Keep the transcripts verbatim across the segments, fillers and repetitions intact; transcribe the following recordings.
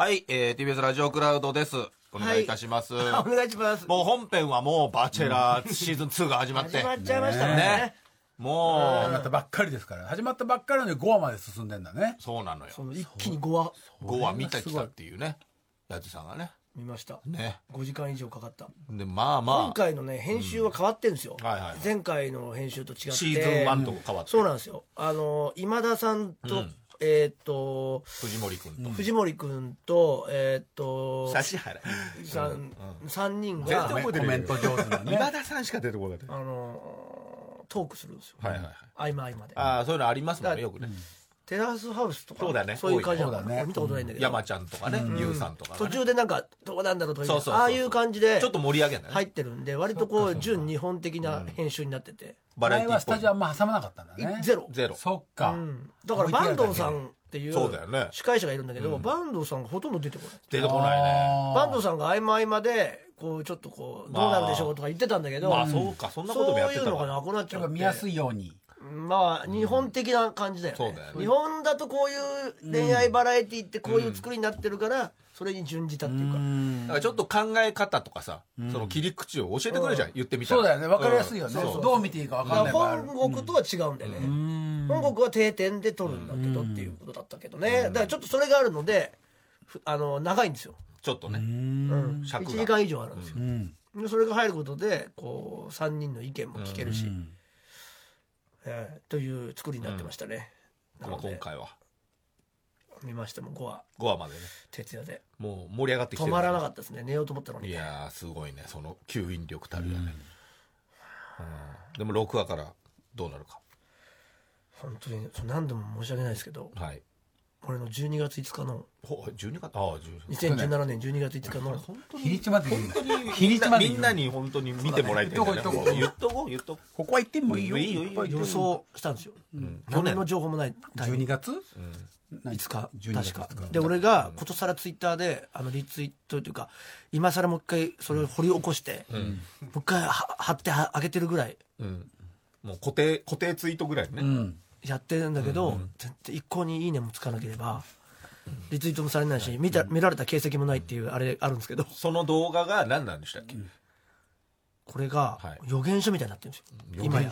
はい、えー、ティービーエス ラジオクラウドです。お願いいたします。 はい、お願いします。 もう本編はもうバチェラーシーズンツーが始まって。 始まっちゃいましたね。ねもう。 始まったばっかりですから。始まったばっかりなのにごわまで進んでんだね。 そうなのよ。 その一気にごわ。 ごわ見てきたっていうね。やつさんがね。 見ました。 ね。 ごじかん以上かかった。 で、まあまあ。 今回のね、編集は変わってるんですよ。 うん、はいはいはい。 前回の編集と違って。 シーズンワンと変わって。 そうなんですよ。あの、今田さんと、うんえっと藤森君と藤森君とえっと指原さんさんにんがコメント上手なね今田さんしか出てこないあのトークするんですよ。 はいはいはい。 合間合間で。 ああそういうのありますもんねよくね。 テラスハウスとかそうだね。 そういう感じだね。見たことないんだけど。 山ちゃんとかね、ゆうさんとか途中でなんかどうなんだろうとかああいう感じでちょっと盛り上げない入ってるんで割とこう純日本的な編集になってて。 前はスタジオあんま挟まなかったんだね。 ゼロゼロ。 そっか。 だから坂東さんっていう司会者がいるんだけど、坂東さんがほとんど出てこない。 出てこないね。 坂東さんが合間合間でこうちょっとこうどうなるでしょうとか言ってたんだけど、 まあそうかそんなこともやってた。 そういうのがなくなっちゃう。 見やすいように。 まあ日本的な感じだよね。日本だとこういう恋愛バラエティってこういう作りになってるからそれに準じたっていうか。 だからちょっと考え方とかさ、その切り口を教えてくれじゃん言ってみたら。 そうだよね、分かりやすいよね。どう見ていいか分かんない。 本国とは違うんだよね。本国は定点で撮るんだけどっていうことだったけどね。だからちょっとそれがあるのであの長いんですよ。 ちょっとね。 いちじかん以上あるんですよ。それが入ることでこうさんにんの意見も聞けるし。えー、という作りになってましたね。 うん、なので今回は見ましてもごわごわまでね徹夜でもう盛り上がってきてる、 止まらなかったですね。寝ようと思ったのに。 いやーすごいねその吸引力たるやね、うんうん、でもろくわからどうなるか本当に何度も申し訳ないですけど、はい、俺のじゅうにがついつかのじゅうにがつあにせんじゅうななねんじゅうにがついつかの日にちまで本当に日にちまでみんなに本当に見てもらいたい、ね、言っとこう言っとこう言っとこうここは行ってもいいよ。 いいよいいよ予想したんですよ、うん、去年の情報もないじゅうにがつ、 うん、いつか確かで俺がことさらツイッターであのリツイートというか今さらもう一回それを掘り起こして、うん、もう一回貼ってあげてるぐらい、 うん、もう固定固定ツイートぐらいね、うん、 やってるんだけど、うん、全然一向にいいねもつかなければリツイートもされないし、見た見られた形跡もないっていうあれあるんですけど、 その動画が何なんでしたっけ、うん、 これが予言書みたいになってるんですよ、今や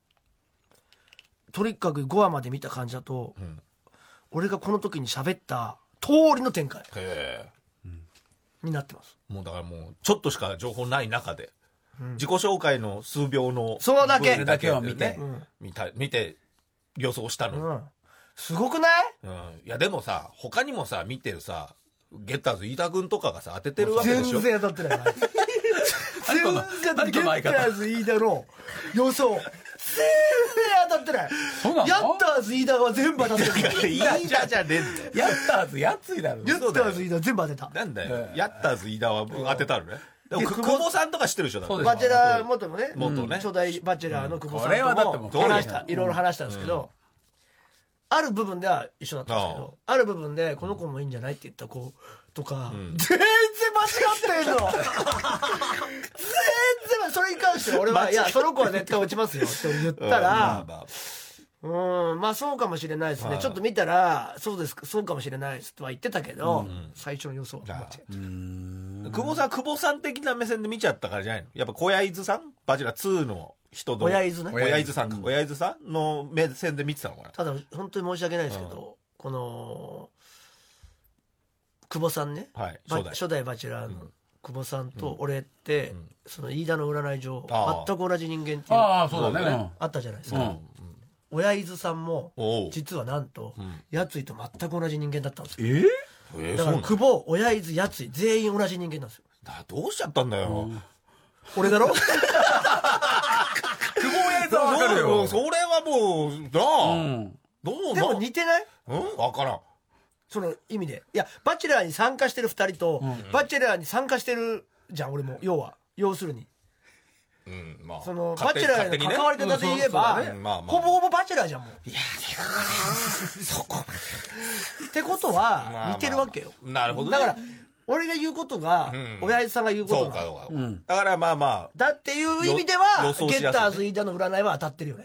とにかくごわまで見た感じだと、うん、俺がこの時に喋った通りの展開になってます。 もうだからもうちょっとしか情報ない中で、うん、自己紹介の数秒のそのだけだけを見て、うん、見た見て予想したの、うん、 すごくない、 うん、いやでもさ他にもさ見てるさゲッターズ飯田君とかがさ当ててるわけでしょ。 全然当たってない全然当たってない。ゲッターズ飯田の予想全然当たってない。ヤッターズ飯田は全部当たってる。 飯田じゃねえんだよ。 ヤッターズやついだろ。 ヤッターズ飯田全部当てた。 なんだよ、ヤッターズ飯田は当てたのね。でも久保さんとか知ってるでしょ。 バチェラー元のね、 元ね初代バチェラーの久保さんとも話したいろいろ話したんですけど、ある部分では一緒だったんですけど、ある部分でこの子もいいんじゃないって言った子とか、うん、全然間違ってんの全然それに関して俺はいやその子は絶対落ちますよって言ったら、うんまあそうかもしれないですね、ちょっと見たらそうですそうかもしれないですとは言ってたけど、うん、最初の予想は間違えた。 久保さん久保さん的な目線で見ちゃったからじゃないの。やっぱ小柳津さんバチェラーツーの人の親伊豆ね親伊豆さんか、うん、親伊豆さんの目線で見てたのかな。 ただ本当に申し訳ないですけど、うん、この久保さんね、はい、初, 代初代バチェラーの久保さんと俺って、うん、その飯田の占い上全く同じ人間っていうああそうだねあったじゃないですか、うん、親伊豆さんも実はなんと、うん、やついと全く同じ人間だったんですよ。 えー、 だから久保親伊豆やつい全員同じ人間なんですよ。 だどうしちゃったんだよ、うん、 俺だろ久保親伊豆は分かるよ。 それはもうなあ、うん、どうでも似てない？ うん分からんその意味で。いやバチェラーに参加してるふたりと、うん、バチェラーに参加してるじゃん俺も。要は要するに、うんまあ、そのバチェラーへの関わり方で言えば、ねうんまあまあ、ほぼほぼバチェラーじゃんもう。いやそこってことは似てるわけよ、 まあまあ、なるほど、ね、 だから俺が言うことが、うん、親父さんが言うことがそうか、うん、だからまあまあだっていう意味ではゲッターズ飯田の占いは当たってるよね。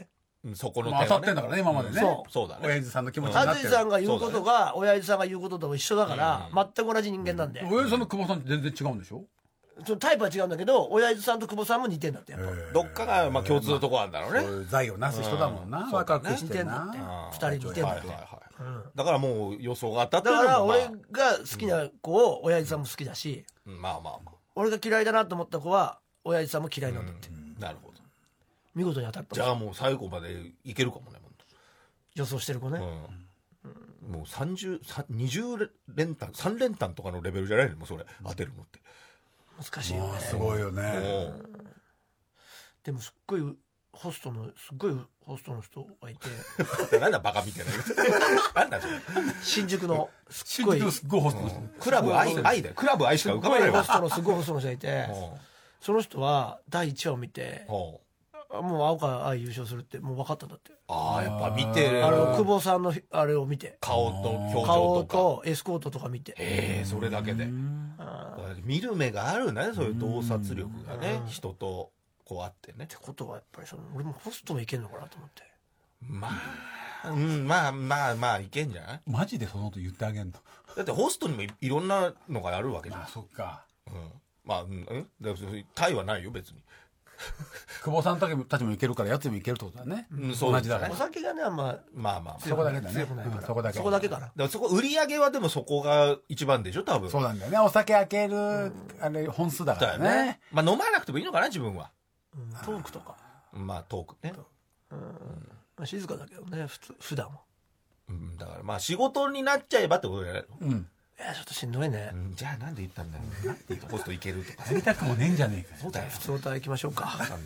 そこの点、ね、当たってんだからね今までね。 そうそうだね。 親父さんの気持ちになってる。 淳さんが言うことが、ね、親父さんが言うことと一緒だから、うん、全く同じ人間なんで。 親父さんの久保さんって全然違うんでしょ。 そのタイプは違うんだけど、親父さんと久保さんも似てんだってやっぱ。 どっかがまあ共通のとこあるんだろうね。 そういう財をなす人だもんな。若くしてな。 二人似てんだって。 だからもう予想があったってだから俺が好きな子を親父さんも好きだし、 うん、まあまあまあ。 俺が嫌いだなと思った子は親父さんも嫌いなんだって。 うん、なるほど。 見事に当たった。 じゃあもう最後までいけるかもね。 予想してる子ね。 うん、もうさんじゅう、にじゅう連単、さん連単とかのレベルじゃないのもうそれ当てるのって。 難しいよね。 すごいよね。 でもすっごいホストのすっごいホストの人がいてなんだバカみたいななんだそれ新宿のすっごいすっごいホストの人、 クラブ愛愛だよ。クラブ愛しか浮かばないわ。 ホストのすごいホストの人がいてその人はだいいちわを見てもう青川愛優勝するってもう分かったんだって。 ああやっぱ見てる。 あの久保さんのあれを見て顔と表情とか顔とエスコートとか見てええそれだけで見る目があるね。そういう洞察力がね人とこうあってね。 ってことはやっぱりその俺もホストもいけんのかなと思って。 まあうんまあまあまあいけんじゃない。 マジでそのこと言ってあげんの。 だってホストにも い, いろんなのがあるわけじゃん。 あそっか。 うんまあうんタイはないよ別に。 久保さんたちもいけるからやつもいけるってことだね、 うん、そう同じだから。 お酒がねあんままあまあそこだけだね。 強くないから、 うん、そこだけそこだけかな。だからそこ売り上げはでもそこが一番でしょ多分。 そうなんだよね。お酒開ける、うん、あれ本数だからね。だよね。 まあ飲まなくてもいいのかな自分は、 うん、トークとかまあトークね、 うんまあ、静かだけどね普通普段は、 うん、だからまあ仕事になっちゃえばってことじゃないの。うんいやちょっとしんどいね、 うん、じゃあなんで言ったんだよ。なんでホストいけるとかやりたくもねえんじゃねえか。 そうだよ。 普通歌行きましょうか。 なんだよ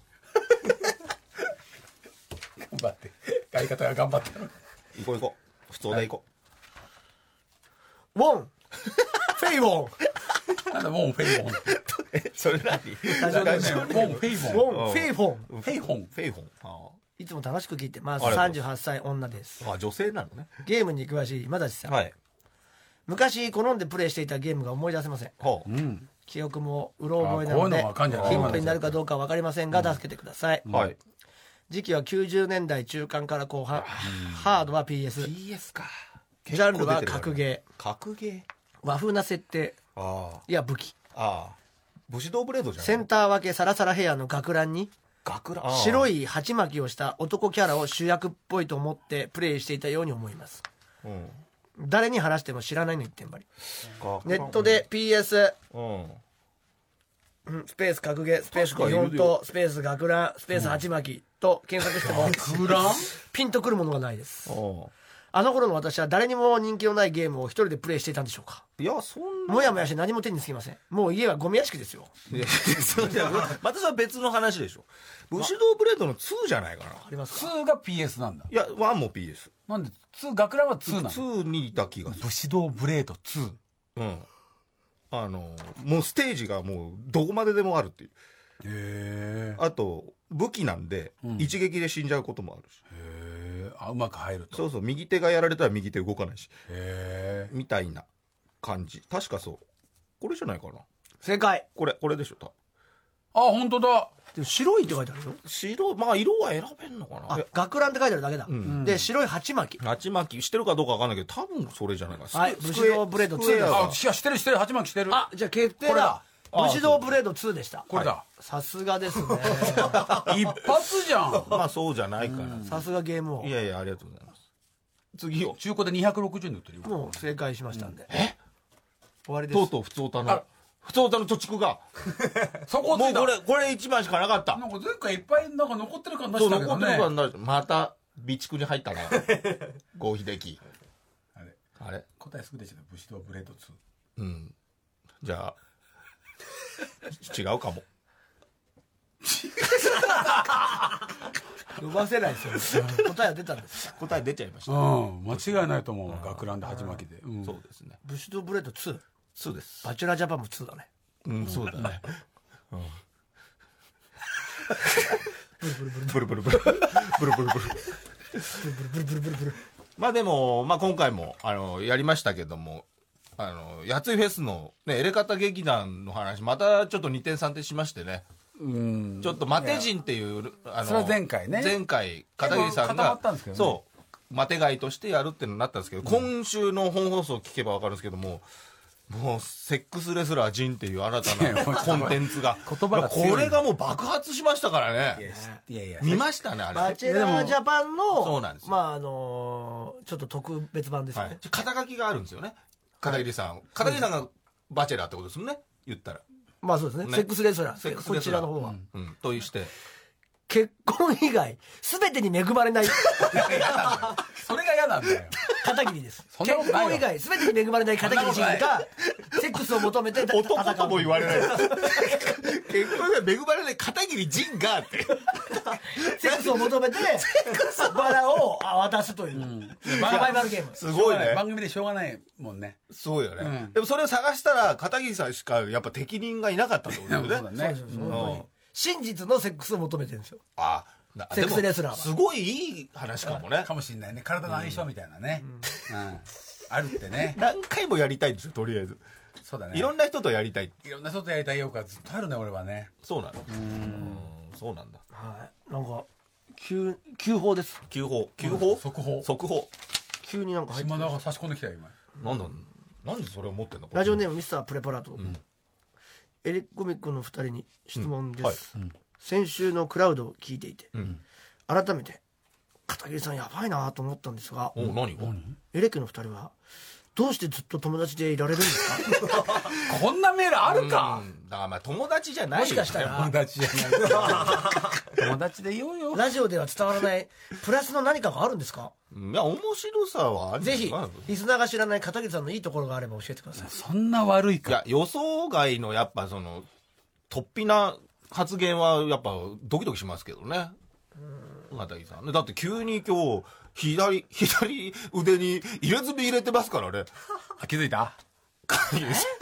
頑張って相方が頑張ってる。 行こう行こう普通で行こう、はい、ウォンフェイウォンなんだウォンフェイウォンえそれ何ウォンフェイウォンウォンフェイフォンフェイホンフェイホンいつも楽しく聞いてます。さんじゅうはっさい女です。 あ女性なのね。 ゲームに詳しい今立さん、はい、昔好んでプレイしていたゲームが思い出せません、はあ、うん記憶もうろ覚えなのでヒントになるかどうか分かりませんが助けてください、うんはい、時期はきゅうじゅうねんだい中間から後半、ハードは ピーエス、 ピーエス か。 ジャンルは格ゲー、 格ゲー和風な設定や武器、 ああ武士道ブレードじゃん。 センター分けサラサラヘアの学ランに学ラン白い鉢巻きをした男キャラを主役っぽいと思ってプレイしていたように思います、うん誰に話しても知らないの一点張り。ネットで ピーエス、うん、スペース格ゲースペースフォントスペース学ランスペース鉢巻きと検索しても学ランピンとくるものがないです。あの頃の私は誰にも人気のないゲームを一人でプレイしていたんでしょうか。 いやそんなもやもやして何も手につきません。もう家はゴミ屋敷ですよ。いやそうじゃまたそれは別の話でしょ。武士道ブレードのツーじゃないかな。 ありますか。 ツーが ピーエス なんだ。 いやワンも ピーエス。 なんでツー学ランはツーなの。 ツーにいた気がする。 武士道ブレードツー。 うんあのもうステージがもうどこまででもあるっていう。 へあと武器なんで、うん、一撃で死んじゃうこともあるし。 へあうまく入ると。 そうそう右手がやられたら右手動かないし。 へみたいな感じ。確かそうこれじゃないかな。 正解。 これこれでしょ。 あ本当だ。 でも白いって書いてあるよ。 白まあ色は選べんのかな。 あ学ランって書いてあるだけだ、うん、で白い鉢巻き鉢巻きしてるかどうかわかんないけど多分それじゃないか。 はい武士道ブレードツーです。 あいやしてるしてる鉢巻きしてる。 あじゃあ決定だ。武士道ブレードツーでした。 これだ。 さすがですね一発じゃん。 まあそうじゃないかな。 さすがゲーム王。 いやいやありがとうございます。次を中古でにひゃくろくじゅうえんで売ってるよ。 もう正解しましたんで、 うん、え終わりです。 とうとう普通歌の普通歌の貯蓄がそこもうこれこれいちまんしかなかった。 なんか前回いっぱいなんか残ってる感出したけどね。 残ってる感出した。また備蓄に入ったな郷秀樹。 あれあれ答えすぐでした。武士道ブレードツー。うんじゃあ違うかも伸ばせないですよ答えは出たんです。 答え出ちゃいました。 うん間違いないと思う。学ランで鉢巻きで、 うん、そうですね。 武士道ブレードツー。 ツーです。 バチュラージャパンもツーだね。 うんそうだね。 ブルブルブルブルブルブルブルブルブルブルブルブルブルブル。 まあでもまあ今回もあのやりましたけども。あのやついフェスの、ね、エレカタ劇団の話またちょっとにてんさんてんしましてね。 うんちょっと待て人っていうあのそれは前回ね前回片桐さんが、ね、そう待て貝としてやるってのになったんですけど、うん、今週の本放送を聞けば分かるんですけども、もうセックスレスラージンっていう新たなコンテンツが言葉が強い、 これがもう爆発しましたからね。 いやいや見ましたねあれ。 バチェラージャパンのそうなんですよ、 まああのー、ちょっと特別版ですね、はい、 肩書きがあるんですよね片桐さん、片桐さんがバチェラーってことですもんね言ったら。 まあそうですね、ねセックスレスラー、セックスレスラーこちらの方は、 うんうん、として結婚以外全てに恵まれないそれが嫌なんだよ片桐です。結婚以外全てに恵まれない片桐仁がセックスを求めて戦う。 男とも言われない結婚以外恵まれない片桐仁がってセックスを求めてバラを渡すという、うん、サバイバルゲーム。 すごいね。 番組でしょうがないもんね。 そうよね、うん、でもそれを探したら片桐さんしかやっぱ適任がいなかったってことだよね。 そうだね。 そうそうそう、うん、真実のセックスを求めてるんですよ。 ああセックスレスラーはすごいいい話かもね。 かもしれないね。体の相性みたいなね、うんうん、あるってね。 何回もやりたいんですよとりあえず。 そうだね。 いろんな人とやりたい。 いろんな人とやりたいようかずっとあるね俺はね。 そうなの。うん、そうなんだ。 はい。なんか急急報です。 急報急報、うん、 速報速報。 急になんか入って島田が差し込んできたよ今。なんだなんでそれを持ってんの。 ラジオネームミスタープレパラート、うん、エレコミックのふたりに質問です、うんはい、先週のクラウドを聞いていて、うん、改めて片桐さんやばいなと思ったんですが、 お何エレキのふたりはどうしてずっと友達でいられるんですかこんなメールあるか。 だからまあ友達じゃないよ。 もしかしたら友達じゃない友達でいようよ。 ラジオでは伝わらないプラスの何かがあるんですか。 いや面白さはある。 ぜひリスナーが知らない片桐さんのいいところがあれば教えてください。 そんな悪いか。 いや予想外のやっぱその突飛な発言はやっぱドキドキしますけどね。片桐さんだって急に今日左左腕に入れ墨入れてますからね。 あ気づいた気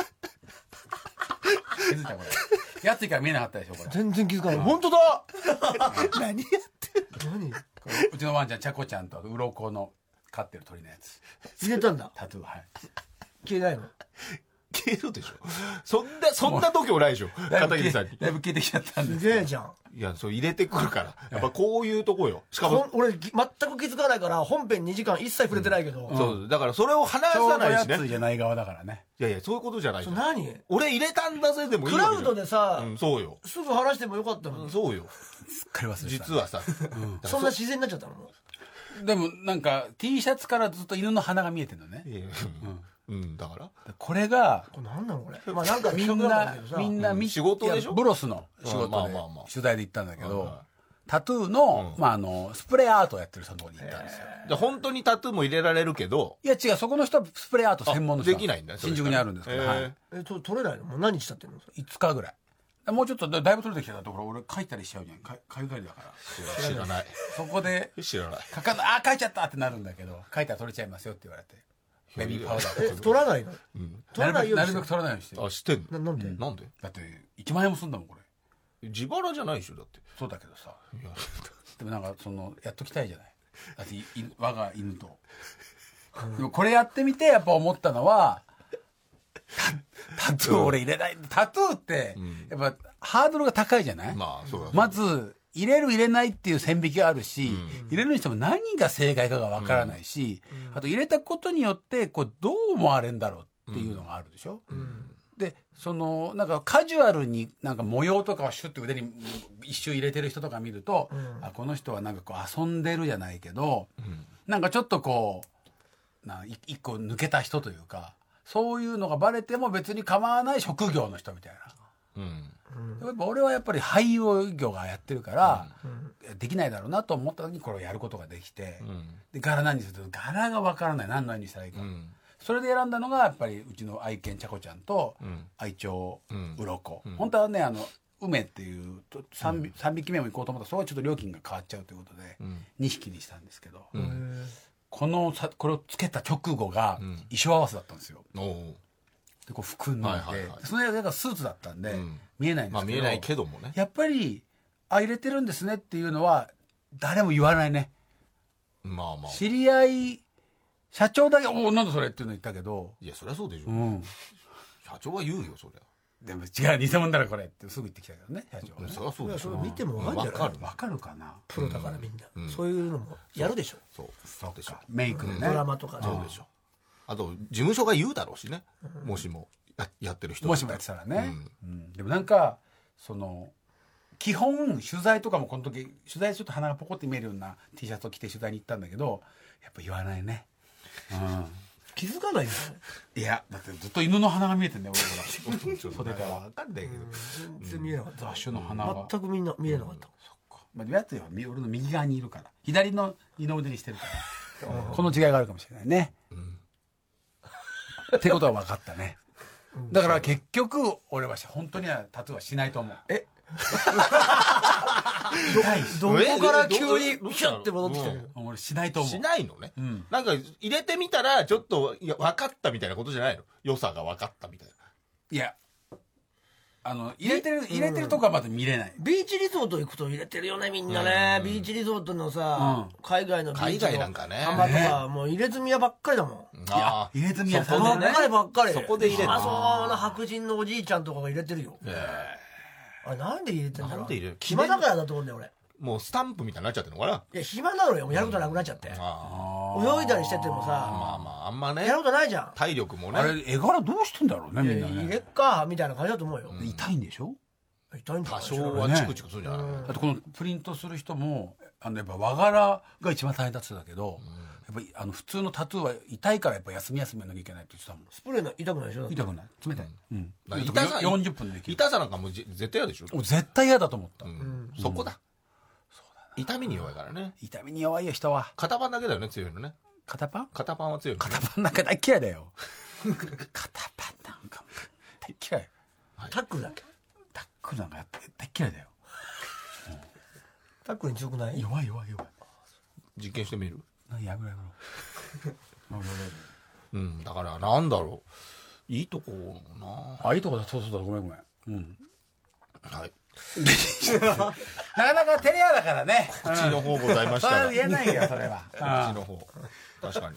づいたこれやついから見えなかったでしょこれ。 全然気づかない。本当だ何やってる何うちのワンちゃんちゃこちゃんと鱗の飼ってる鳥のやつ入れたんだ。 タトゥー。はい消えないの。 消えるでしょ。そんなそんな度胸ないでしょ片桐さんに。 だいぶ消えてきちゃったんですすげえじゃん。 いやそう入れてくるからやっぱこういうとこよ。しかも俺全く気づかないから本編にじかん一切触れてないけど、 うん、そうだからそれを話さないしね。 やつじゃない側だからね。 いやいやそういうことじゃない。 何俺入れたんだぜでもいいわけじゃん。 クラウドでさ、 うん、そうよすぐ話してもよかったのに、 うん、そうよすっかり忘れてた実はさ、 うん、そんな自然になっちゃったの。 でもなんか T シャツからずっと犬の鼻が見えてるのね。いやうんうん、だからこれがこれ何なのこれ、まあ、なんかみんなみんな、うん、 仕事でしょ。 ブロスの仕事で、 まあまあまあ、 取材で行ったんだけど、うん、タトゥーの、うんまあ、あのスプレーアートをやってる人のところに行ったんですよ。 じゃ本当にタトゥーも入れられるけど、 いや違う、そこの人はスプレーアート専門の人できないんだ。 新宿にあるんですけど、はい、 えと取れないの。もう何日経ってるの。 いつかぐらい。もうちょっとだいぶ取れてきたところ俺書いたりしちゃうじゃん。か書いたりだから知らない。 そこで知らない。 書かなあ書いちゃったってなるんだけど、書いたら取れちゃいますよって言われて。ベビーパウダーえ取らないの、うん、取らないようになるべく取らないようにしてる。 あしてんの。ななんで、 うん、なんでだっていちまんえんもすんだもんこれ。 自腹じゃないでしょだって。 そうだけどさ、いやでもなんかそのやっときたいじゃない。だって我が犬と、うん、でもこれやってみてやっぱ思ったのはタ、タトゥー俺入れない、うん、タトゥーってやっぱハードルが高いじゃない、 まあ、そうだまず入れる入れないっていう線引きがあるし、うん、入れるにしても何が正解かがわからないし、うん、あと入れたことによってこうどう思われるんだろうっていうのがあるでしょ、うん、でそのなんかカジュアルになんか模様とかをシュッと腕に一周入れてる人とか見ると、うん、あこの人はなんかこう遊んでるじゃないけど、うん、なんかちょっとこうな一個抜けた人というかそういうのがバレても別に構わない職業の人みたいな。うんやっぱ俺はやっぱり俳優業がやってるから、うん、できないだろうなと思った時にこれをやることができて、うん、で柄何にすると柄が分からない何の絵にしたらいいか、うん、それで選んだのがやっぱりうちの愛犬ちゃこちゃんと、うん、愛鳥うろこ、うん、本当はねあの梅っていう 3, びさんびきめも行こうと思ったらそれはちょっと料金が変わっちゃうということで、うん、にひきにしたんですけど、うん、このさこれをつけた直後が衣装合わせだったんですよ、うんでこう服脱いで、はいはいはい、その間がスーツだったんで、うん、見えないんですけど、まあ、 見えないけどもねやっぱりあ入れてるんですねっていうのは誰も言わないね。 まあまあ知り合い社長だけおなんだそれっていうの言ったけどいやそりゃそうでしょ、うん、社長は言うよそりゃでも違う、偽物だろこれってすぐ言ってきたけどね、社長ね。 そりゃそうでしょ。 見ても分かるんじゃない？ 分かる。 わかるかな。 プロだからみんな。そういうのもやるでしょ。 そう。そうでしょ。 メイクでね。 ドラマとかね。 そうでしょ。あと、事務所が言うだろうしね。もしもや、やってる人もしもやってたらね。うんでもなんか、その、基本、取材とかもこの時、取材でちょっと鼻がポコって見えるような T シャツを着て取材に行ったんだけど、やっぱ言わないね。うん。 気づかないんだよ。 いや、だってずっと犬の鼻が見えてんだよ、俺ほら。袖から。 分かんないけど。 全然見えなかった。 雑種の鼻が。 全くみんな見えなかった。 そっか。まあ、やつよ、俺の右側にいるから。左の二の腕にしてるから。この違いがあるかもしれないね。ってことは分かったね。だから結局、俺は本当にはタトゥーはしないと思う。 えどこから急にヒュッて戻ってきたけど。 俺しないと思う。 しないのね。なんか入れてみたら、ちょっと、いや、分かったみたいなことじゃないの？良さが分かったみたいな。 いや、あの、入れてる、入れてるとこはまだ見れない。 ビーチリゾート行くと入れてるよね、みんなね。ビーチリゾートのさ、海外のビーチの海外なんかね。 浜とか、もう入れ墨屋ばっかりだもん。 いや、入れ墨屋さんばっかりばっかり。 そこで入れる。 あ、そうな白人のおじいちゃんとかが入れてるよ。あれなんで入れてんだろう。 なんで入れる？ 暇だからだと思うんだよ、俺。 もうスタンプみたいになっちゃってるのかな？ いや、暇なのよ。もうやることなくなっちゃって。泳いだりしててもさ、 まあまあ、あんまね。 やることないじゃん。 体力もね。 あれ、絵柄どうしてんだろうね、みんなね。 入れっか、みたいな感じだと思うよ。 痛いんでしょ？ 痛いんだ多少はチクチクするんじゃない？ だってこのプリントする人も、あの、やっぱ和柄が一番大変だって言ってたけど、やっぱりあの普通のタトゥーは痛いからやっぱ休み休みやんなきゃいけないって言ってたもん。 スプレーの痛くないでしょ？ 痛くない。冷たい。うん。 痛さよんじゅっぷんでできる。 痛さなんかもう絶対嫌でしょ？ 絶対嫌だと思った。 そこだ。痛みに弱いからね。 痛みに弱いよ、人は。 肩パンだけだよね、強いのね。 肩パン？ 肩パンは強い。 肩パンなんか大嫌いだよ。肩パンなんか大嫌い。 タックルだっけ？ タックルなんかやって大嫌いだよ。 タックルに強くない？ 弱い弱い弱い。 実験してみる？ やめろやめろ。 うん、だからなんだろう。いいとこな。 あ、いいとこだ。そうそうだ。ごめんごめん。うん。 はい。 なかなか照れ屋だからね。 口の方ございましたそれら。 は言えないよ、それは。 口の方。確かに。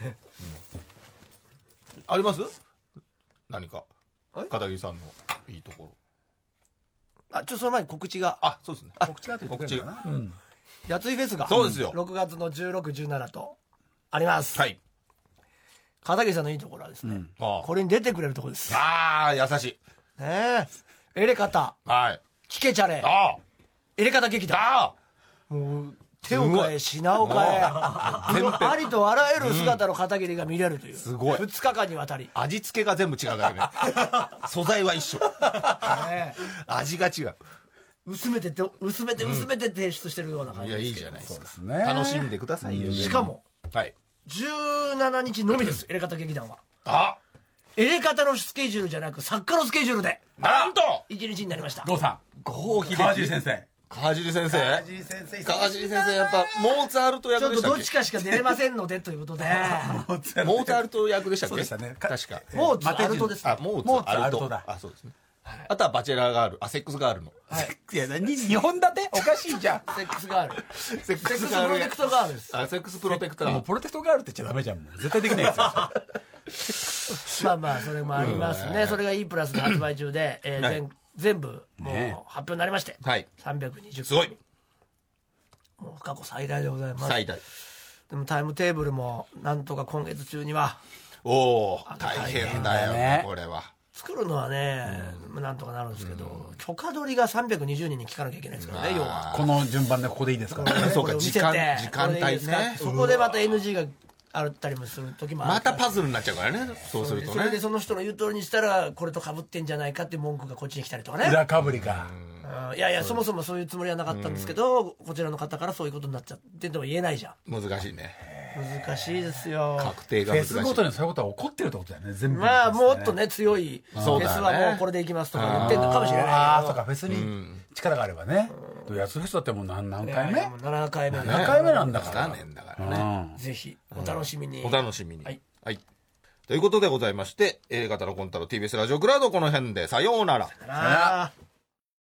あります？何か。片桐さんのいいところ。 あ、ちょっとその前に告知が。 あ、そうですね。 告知があって告知。 やついフェスが。 そうですよ。 ろくがつのじゅうろく、じゅうしちとあります。 はい。 片桐さんのいいところはですね、 あこれに出てくれるところです。 あー、優しい。 ねえ。エレカタ、 はい。 キケチャレ、 あエレカタ劇団。 あもう、手を変え、品を変え、ありとあらゆる姿の片桐が見れるという。 すごい。 ふつかかんにわたり。 味付けが全部違うだけね。素材は一緒。味が違う。 薄めてて、薄めて薄めて提出してるような感じ。 いや、いいじゃないですか。 ね。 楽しんでくださいよ。 しかも、 はい。 じゅうしちにちのみです、エレカタ劇団は。 あエレカタのスケジュールじゃなく、作家のスケジュールで、 なんといちにちになりました。 郷さん。 郷秀樹川尻先生。 川尻先生川尻先生。 川尻先生、やっぱ、モーツァルトちょっと役でしたっけ？ どっちかしか出れませんので、ということで。 モーツァルト役でしたっけ？ そうでしたね。 確か。 モーツァルトです。 あ、モーツァルトだ。あ、そうですね。あとはバチェラーガール、あ、セックスガールの。 いや、何日本立ておかしいじゃん。 セックスガール。 セッセックスプロテクトガールです。 あ、セックスプロテクタもうー。 プロテクトガールって言っちゃダメじゃん。もう絶対できないやつよ。 まあまあ、それもありますね。それが E プラスで発売中で、えー全全部、もう発表になりまして。 はい。 さんびゃくにじゅっすごい。 もう過去最大でございます。 最大。 でもタイムテーブルも、なんとか今月中には、 おお、大変だよね、 これは。 作るのはね、なんとかなるんですけど、許可取りがさんびゃくにじゅうにんに聞かなきゃいけないですからね、要は。 この順番でここでいいですか？ そうか、 これを見せて時間、時間帯これでいいですかね。 そこでまた エヌジー があったりもする時もあるまたパズルになっちゃうからね、そうするとそれでね。 その人の言う通りにしたらこれと被ってんじゃないかっていう文句がこっちに来たりとかね、 裏かぶりか。 うんいやいやそもそもそういうつもりはなかったんですけど、こちらの方からそういうことになっちゃってでも言えないじゃん。 難しいね。 難しいですよ。 確定がフ難しい。 ェスごとにそういうことは起こってるってことだよね、全部。 まあもっとね強いフそうだねェスはもうこれでいきますとか言ってんのかもしれないけど、 ああ、そうか、フェスに力があればね。やつフェスだってもう何何回目いやいやもうななかいめで、 ななかいめなんだから。 ななねんだからね。 ぜひお楽しみに、 お楽しみに。 はい。 はい。ということでございまして、A 型のコンタロ ティービーエス ラジオクラウドこの辺で、さようなら。 さよなら。